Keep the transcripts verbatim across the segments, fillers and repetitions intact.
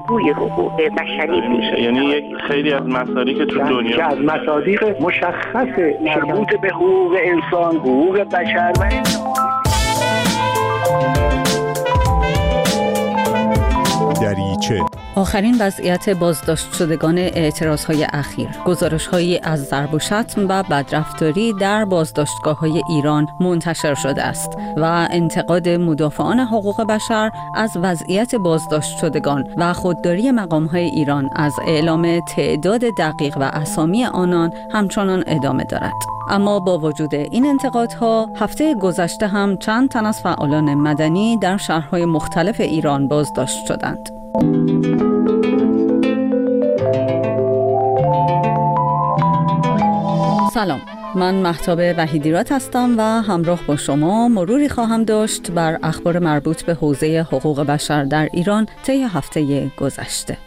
الگوی حقوق بشری میشه. یعنی یک خیلی از مصادیق تو دنیا که از مصادیق مشخص مربوط به حقوق انسان، حقوق بشر و دریچه. آخرین وضعیت بازداشت شدگان اعتراضهای اخیر، گزارش‌هایی از ضرب و شتم و بدرفتاری در بازداشتگاه‌های ایران منتشر شده است و انتقاد مدافعان حقوق بشر از وضعیت بازداشت شدگان و خودداری مقام‌های ایران از اعلام تعداد دقیق و اسامی آنان همچنان ادامه دارد. اما با وجود این انتقادها، هفته گذشته هم چند تن از فعالان مدنی در شهرهای مختلف ایران بازداشت شدند. سلام، من مهتاب وحیدیراد هستم و همراه با شما مروری خواهم داشت بر اخبار مربوط به حوزه حقوق بشر در ایران طی هفته گذشته.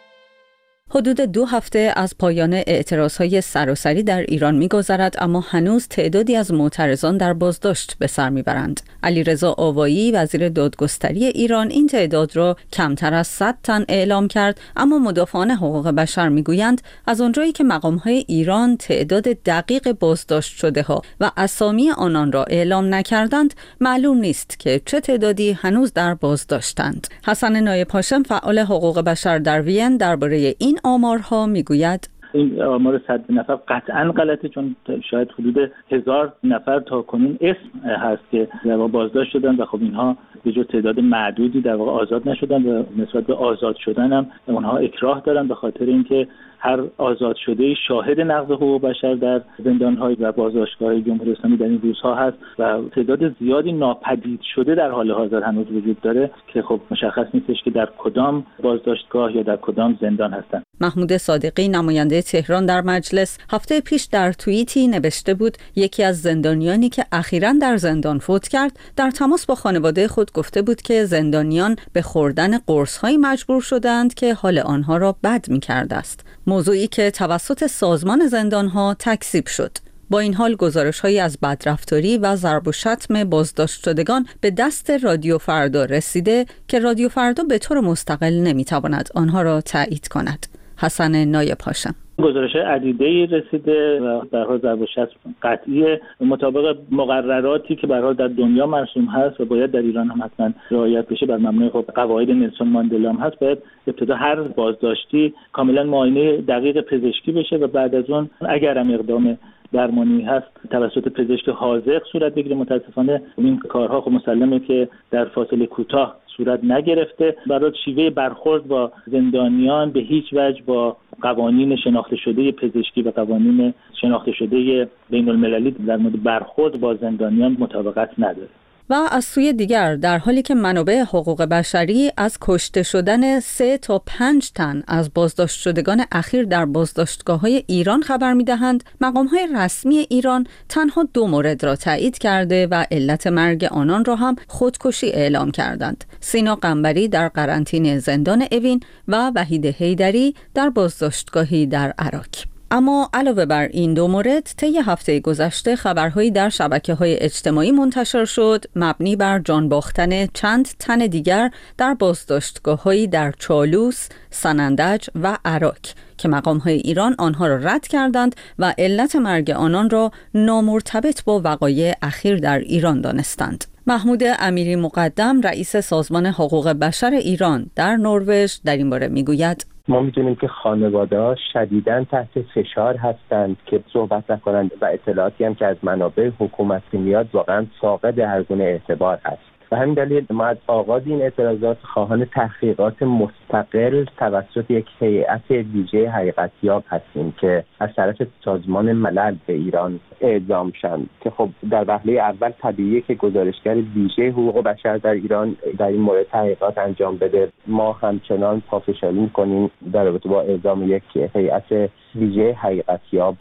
حدود دو هفته از پایان اعتراضهای سراسری در ایران می‌گذرد، اما هنوز تعدادی از معترضان در بازداشت به سر می‌برند. علیرضا آوایی وزیر دادگستری ایران این تعداد را کمتر از صد تن اعلام کرد، اما مدافعان حقوق بشر می‌گویند از آنجایی که مقام‌های ایران تعداد دقیق بازداشت شده‌ها و اسامی آنان را اعلام نکردند، معلوم نیست که چه تعدادی هنوز در بازداشتند. حسن نایب هاشم فعال حقوق بشر در وین درباره این آمارها میگوید این آمار صد نفر قطعاً غلطه، چون شاید حدود هزار نفر تا کنون اسم هست که در واقع بازداشت شدن و خب اینها به جز تعداد معدودی در واقع آزاد نشدن و نسبت به آزاد شدن هم اونها اکراه دارن به خاطر اینکه هر آزاد شده شاهد نقض حقوق بشر در زندان‌های و بازداشتگاه‌های جمهوری اسلامی در این روزها هست و تعداد زیادی ناپدید شده در حال حاضر هنوز وجود داره که خب مشخص نیستش که در کدام بازداشتگاه یا در کدام زندان هستند. محمود صادقی نماینده تهران در مجلس هفته پیش در توییتی نوشته بود یکی از زندانیانی که اخیراً در زندان فوت کرد در تماس با خانواده خود گفته بود که زندانیان به خوردن قرص‌های مجبور شدند که حال آنها را بد می‌کرده است. موضوعی که توسط سازمان زندان‌ها تکذیب شد. با این حال گزارش‌هایی از بدرفتاری و ضرب و شتم بازداشت شدگان به دست رادیو فردا رسیده که رادیو فردا به طور مستقل نمی‌تواند آنها را تایید کند. حسن نایب هاشم: گزارش عدیده‌ای رسیده و در حال ضرب و شتم قطعیه مطابق مقرراتی که به هر حال در دنیا مرسوم هست و باید در ایران هم حتما رعایت بشه بر مبنای خب قواعد نلسون ماندلا هم هست. باید ابتدا هر بازداشتی کاملا معاینه دقیق پزشکی بشه و بعد از اون اگر هم اقدام درمانی هست توسط پزشک حاذق صورت بگیره. متاسفانه این کارها خب مسلمه که در فاصله کوتاه صورت نگرفته. برای شیوه برخورد با زندانیان به هیچ وجه با قوانین شناخته شده پزشکی و قوانین شناخته شده بین المللی در مورد برخورد با زندانیان مطابقت نداره. و از سوی دیگر در حالی که منابع حقوق بشری از کشته شدن سه تا پنج تن از بازداشت شدگان اخیر در بازداشتگاه‌های ایران خبر می‌دهند، مقام‌های رسمی ایران تنها دو مورد را تایید کرده و علت مرگ آنان را هم خودکشی اعلام کردند: سینا قنبری در قرنطینه زندان اوین و وحید حیدری در بازداشتگاهی در عراق. اما علاوه بر این دو مورد، طی هفته گذشته خبرهایی در شبکه‌های اجتماعی منتشر شد مبنی بر جان باختن چند تن دیگر در بازداشتگاه‌هایی در چالوس، سنندج و عراق که مقام‌های ایران آنها را رد کردند و علت مرگ آنان را نامرتبط با وقایع اخیر در ایران دانستند. محمود امیری مقدم رئیس سازمان حقوق بشر ایران در نروژ در این باره میگوید: ما می‌دونیم که خانواده‌ها شدیداً تحت فشار هستند که صحبت نکنند و اطلاعاتی هم که از منابع حکومتی میاد واقعاً فاقد هر گونه اعتبار هست. و همین دلیل ما از آغاز این اعتراضات خواهان تحقیقات مستقل توسط یک هیئت ویژه حقیقتیاب هستیم که از طرف سازمان ملل به ایران اعزام شدند که خب در وهله اول طبیعیه که گزارشگر ویژه حقوق بشر در ایران در این مورد تحقیقات انجام بده. ما همچنان پافشاری می‌کنیم در رابطه با اعزام یک هیئت ویژه حقیقتیاب.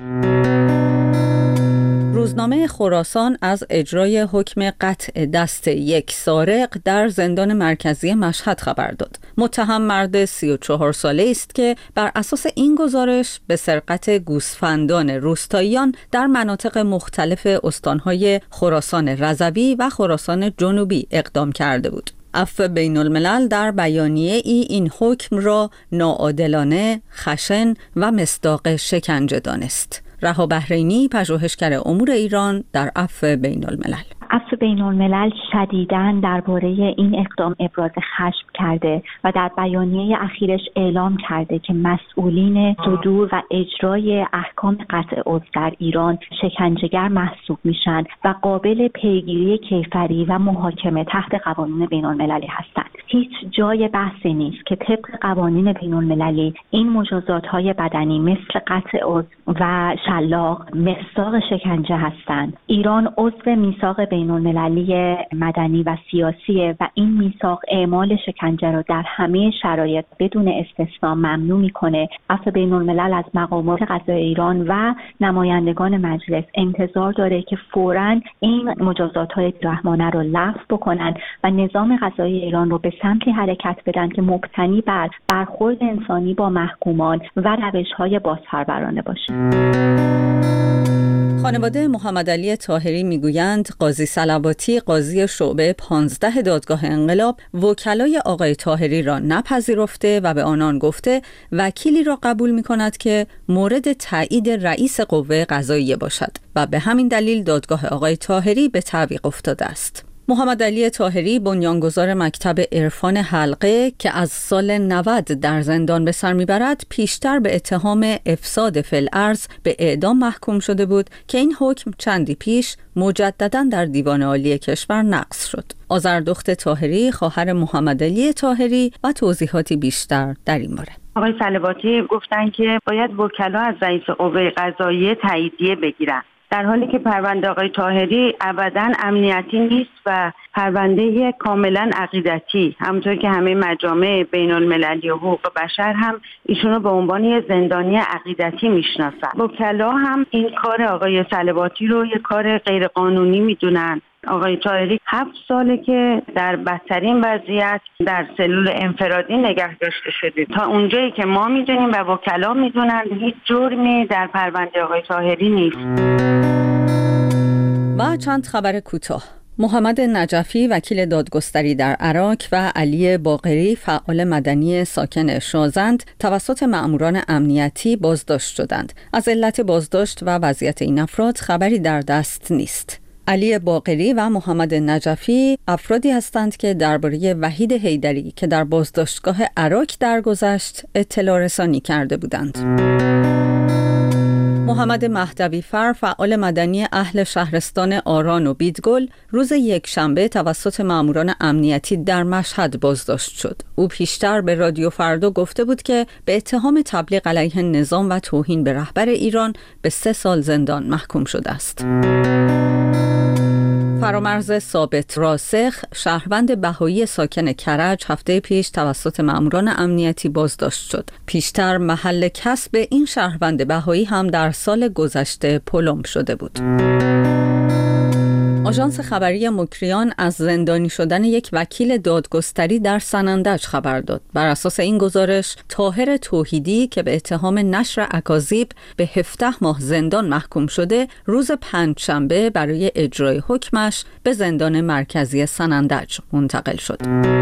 روزنامه خراسان از اجرای حکم قطع دست یک سارق در زندان مرکزی مشهد خبر داد. متهم مرد سی و چهار ساله است که بر اساس این گزارش به سرقت گوسفندان روستاییان در مناطق مختلف استانهای خراسان رضوی و خراسان جنوبی اقدام کرده بود. عفو بین الملل در بیانیه ای این حکم را ناعادلانه، خشن و مصداق شکنجه دانست. رها بحرینی، پژوهشگر امور ایران در عفو بین الملل. عفو بین الملل شدیداً درباره این اقدام ابراز خشم کرده و در بیانیه اخیرش اعلام کرده که مسئولین صدور و اجرای احکام قطع عضو در ایران شکنجهگر محسوب میشن و قابل پیگیری کیفری و محاکمه تحت قوانین بین المللی هستند. هیچ جای بحثی نیست که طبق قوانین بین المللی این مجازات‌های بدنی مثل قطع عضو و شلاق مصداق شکنجه هستند. ایران عضو میثاق بین المللی مدنی و سیاسیه و این میثاق اعمال شکنجه را در همه شرایط بدون استثنا ممنوع میکنه. عفو بین الملل از مقامات قضایی ایران و نمایندگان مجلس انتظار داره که فوراً این مجازات‌های رحمانه را لغو بکنن و نظام قضایی ایران رو به سمتی حرکت بدن که مبتنی بر برخورد انسانی با محکومان و روش‌های بازپرورانه باشه. خانواده محمد علی طاهری میگویند قاضی صلواتی، قاضی شعبه پانزده دادگاه انقلاب، وکلای آقای طاهری را نپذیرفته و به آنان گفته وکیلی را قبول می‌کند که مورد تایید رئیس قوه قضاییه باشد و به همین دلیل دادگاه آقای طاهری به تعویق افتاده است. محمد علی طاهری بنیانگذار مکتب عرفان حلقه که از سال نود در زندان به سر میبرد، پیشتر به اتهام افساد فی الارض به اعدام محکوم شده بود که این حکم چندی پیش مجدداً در دیوان عالی کشور نقض شد. آذردخت طاهری، خواهر محمد علی طاهری و توضیحاتی بیشتر در این باره. آقای صلواتی گفتن که باید وکلا از رئیس قوه قضاییه تاییدیه بگیرن، در حالی که پرونده آقای طاهری ابداً امنیتی نیست و پرونده کاملاً عقیدتی، همونطور که همه مجامع بین المللی و حقوق بشر هم ایشونو به عنوان یه زندانی عقیدتی میشناسن. وکلا هم این کار آقای صلواتی رو یه کار غیرقانونی میدونن. آقای طاهری هفت ساله که در بدترین وضعیت در سلول انفرادی نگه داشته شده. تا اونجایی که ما میدونیم و وکلا میدونن هیچ جرمی در پرونده آقای طاهری نیست. و چند خبر کوتاه. محمد نجفی، وکیل دادگستری در عراق، و علی باقری، فعال مدنی ساکن شازند، توسط مأموران امنیتی بازداشت شدند. از علت بازداشت و وضعیت این افراد خبری در دست نیست. علی باقری و محمد نجفی افرادی هستند که درباره وحید حیدری که در بازداشتگاه عراق درگذشت اطلاع رسانی کرده بودند. محمد مهدوی فر، فعال مدنی اهل شهرستان آران و بیدگل، روز یکشنبه توسط ماموران امنیتی در مشهد بازداشت شد. او پیشتر به رادیو فردا گفته بود که به اتهام تبلیغ علیه نظام و توهین به رهبر ایران به سه سال زندان محکوم شده است. فرامرز ثابت راسخ، شهروند بهایی ساکن کرج، هفته پیش توسط مأموران امنیتی بازداشت شد. پیشتر محل کسب این شهروند بهایی هم در سال گذشته پلم شده بود. آژانس خبری مکریان از زندانی شدن یک وکیل دادگستری در سنندج خبر داد. بر اساس این گزارش، طاهر توحیدی که به اتهام نشر اکاذیب به هفده ماه زندان محکوم شده، روز پنجشنبه برای اجرای حکمش به زندان مرکزی سنندج منتقل شد.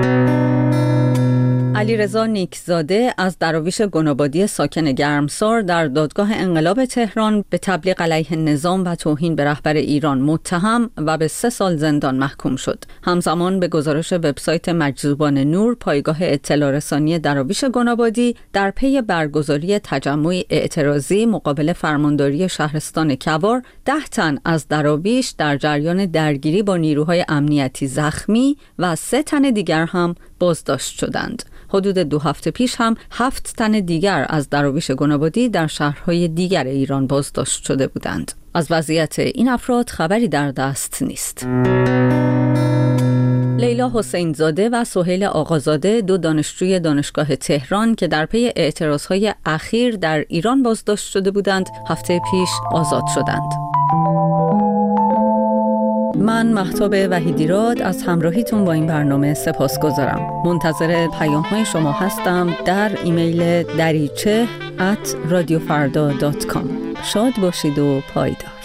علیرضا نیکزاده از دراویش گنابادی ساکن گرمسار در دادگاه انقلاب تهران به تبلیغ علیه نظام و توهین به رهبر ایران متهم و به سه سال زندان محکوم شد. همزمان به گزارش وبسایت مجذوبان نور، پایگاه اطلاع رسانی دراویش گنابادی در پی برگزاری تجمع اعتراضی مقابل فرمانداری شهرستان کوار، ده تن از دراویش در جریان درگیری با نیروهای امنیتی زخمی و سه تن دیگر هم بازداشت شدند. حدود دو هفته پیش هم هفت تن دیگر از دراویش گنابادی در شهرهای دیگر ایران بازداشت شده بودند. از وضعیت این افراد خبری در دست نیست. لیلا حسین زاده و سهیل آقازاده، دو دانشجوی دانشگاه تهران که در پی اعتراضهای اخیر در ایران بازداشت شده بودند، هفته پیش آزاد شدند. من مهتاب وحیدیراد از همراهیتون با این برنامه سپاسگزارم. منتظر پیام‌های شما هستم در ایمیل دریچه ات رادیو فردا دات کام. شاد باشید و پایدار.